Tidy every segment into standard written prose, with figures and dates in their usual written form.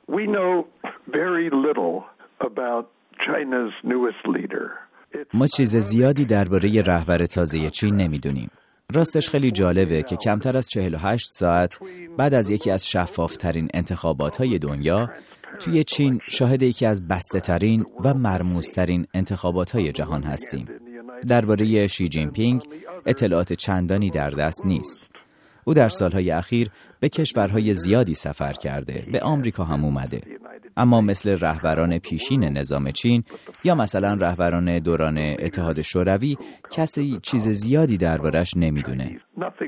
We know very little about China's newest leader. ما چیز زیادی درباره رهبر تازه چین نمیدونیم. راستش خیلی جالبه که کمتر از 48 ساعت بعد از یکی از شفافترین انتخابات‌های دنیا توی چین شاهد یکی از بسته‌ترین و مرموزترین انتخابات‌های جهان هستیم. درباره شی جین پینگ اطلاعات چندانی در دست نیست. او در سالهای اخیر به کشورهای زیادی سفر کرده، به آمریکا هم اومده. اما مثل رهبران پیشین نظام چین یا مثلا رهبران دوران اتحاد شوروی کسی چیز زیادی دربارش نمیدونه.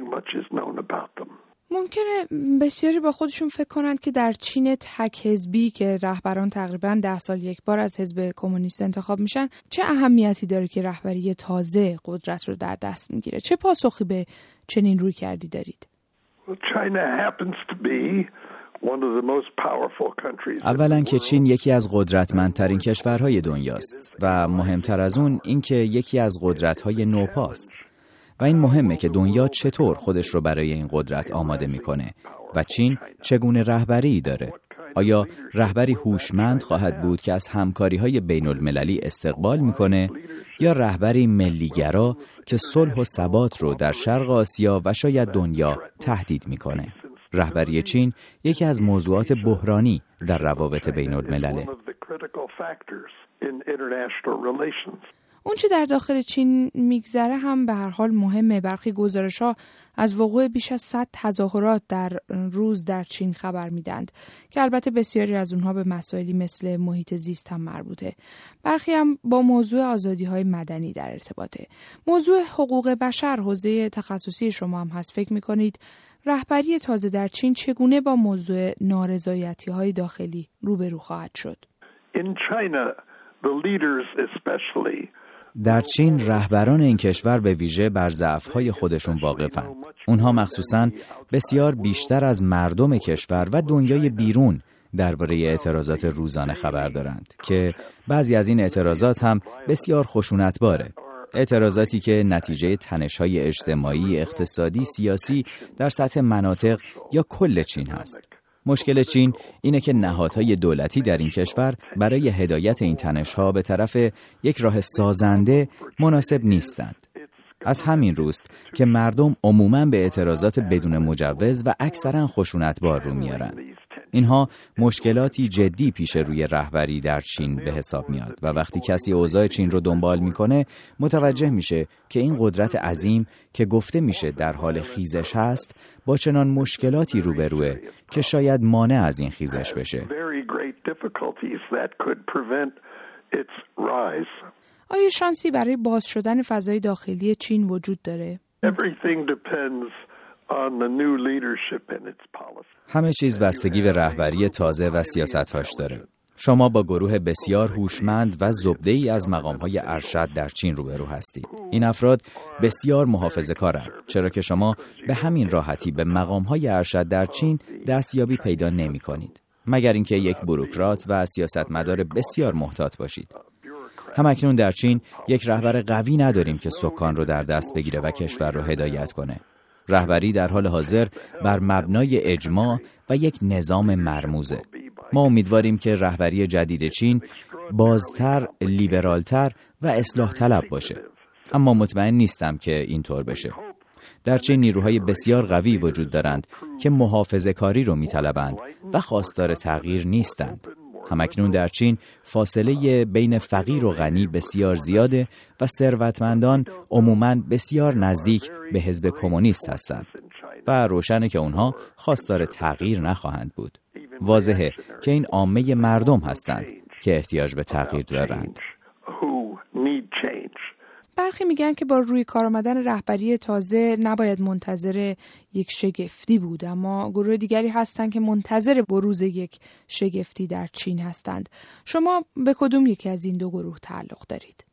ممکنه بسیاری با خودشون فکر کنند که در چین تک حزبی که رهبران تقریباً 10 سال یک بار از حزب کمونیست انتخاب میشن، چه اهمیتی داره که رهبری تازه قدرت رو در دست میگیره؟ چه پاسخی به چنین رویکردی دارید؟ اولا که چین یکی از قدرتمندترین کشورهای دنیاست و مهمتر از اون این که یکی از قدرت‌های نوپاست. و این مهمه که دنیا چطور خودش رو برای این قدرت آماده میکنه و چین چگونه رهبری داره. آیا رهبری هوشمند خواهد بود که از همکاری‌های بین‌المللی استقبال میکنه یا رهبری ملیگرا که صلح و ثبات رو در شرق آسیا و شاید دنیا تهدید میکنه؟ رهبری چین یکی از موضوعات بحرانی در روابط بین‌الملله. اون چه در داخل چین میگذره هم به هر حال مهمه. برخی گزارش‌ها از وقوع بیش از 100 تظاهرات در روز در چین خبر میدند که البته بسیاری از اونها به مسائلی مثل محیط زیست هم مربوطه. برخی هم با موضوع آزادی‌های مدنی در ارتباطه. موضوع حقوق بشر حوزه تخصصی شما هم هست. فکر می‌کنید رهبری تازه در چین چگونه با موضوع نارضایتی‌های داخلی روبرو خواهد شد؟ در چین رهبران این کشور به ویژه بر ضعف‌های خودشون واقفند. اونها مخصوصاً بسیار بیشتر از مردم کشور و دنیای بیرون درباره اعتراضات روزانه خبر دارند که بعضی از این اعتراضات هم بسیار خشونتباره. اعتراضاتی که نتیجه تنش‌های اجتماعی، اقتصادی، سیاسی در سطح مناطق یا کل چین هست. مشکل چین اینه که نهادهای دولتی در این کشور برای هدایت این تنش‌ها به طرف یک راه سازنده مناسب نیستند. از همین روست که مردم عموماً به اعتراضات بدون مجوز و اکثراً خشونتبار رو میارن. اینها مشکلاتی جدی پیش روی رهبری در چین به حساب میاد و وقتی کسی اوضاع چین رو دنبال میکنه متوجه میشه که این قدرت عظیم که گفته میشه در حال خیزش هست با چنان مشکلاتی روبروه که شاید مانع از این خیزش بشه. آیا شانسی برای باز شدن فضای داخلی چین وجود داره؟ همه چیز بستگی به رهبری تازه و سیاست‌هاش داره. شما با گروه بسیار هوشمند و زبده‌ای از مقام‌های ارشد در چین روبرو هستید. این افراد بسیار محافظه‌کارند، چرا که شما به همین راحتی به مقام‌های ارشد در چین دستیابی پیدا نمی‌کنید، مگر اینکه یک بوروکرات و سیاستمدار بسیار محتاط باشید. همکنون در چین یک رهبر قوی نداریم که سکان رو در دست بگیره و کشور رو هدایت کنه. رهبری در حال حاضر بر مبنای اجماع و یک نظام مرموزه. ما امیدواریم که رهبری جدید چین بازتر، لیبرالتر و اصلاح طلب باشه. اما مطمئن نیستم که اینطور بشه. در چین نیروهای بسیار قوی وجود دارند که محافظه‌کاری رو میطلبند و خواستار تغییر نیستند. همکنون در چین فاصله بین فقیر و غنی بسیار زیاده و ثروتمندان عموماً بسیار نزدیک به حزب کمونیست هستند و روشنه که اونها خواستار تغییر نخواهند بود. واضحه که این عامه مردم هستند که احتیاج به تغییر دارند. برخی میگن که با روی کار آمدن رهبری تازه نباید منتظر یک شگفتی بود، اما گروه دیگری هستند که منتظر بروز یک شگفتی در چین هستند. شما به کدوم یکی از این دو گروه تعلق دارید؟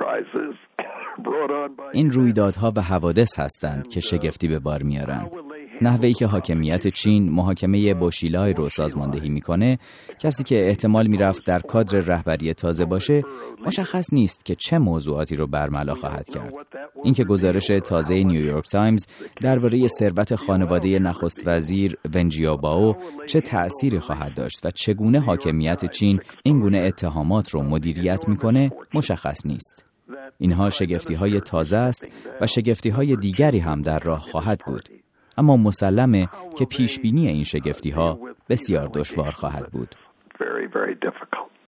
این رویدادها و حوادث هستند که شگفتی به بار میارند. نحوهی که حاکمیت چین محاکمه بوشیلای رو سازماندهی میکنه، کسی که احتمال میرفت در کادر رهبری تازه باشه، مشخص نیست که چه موضوعاتی رو برملا خواهد کرد. اینکه گزارش تازه نیویورک تایمز درباره ثروت خانواده نخست وزیر ون جیابائو چه تأثیری خواهد داشت و چگونه حاکمیت چین این گونه اتهامات رو مدیریت میکنه، مشخص نیست. اینها شگفتی‌های تازه است و شگفتی‌های دیگری هم در راه خواهد بود. اما مسلمه که پیشبینی این شگفتی‌ها بسیار دشوار خواهد بود.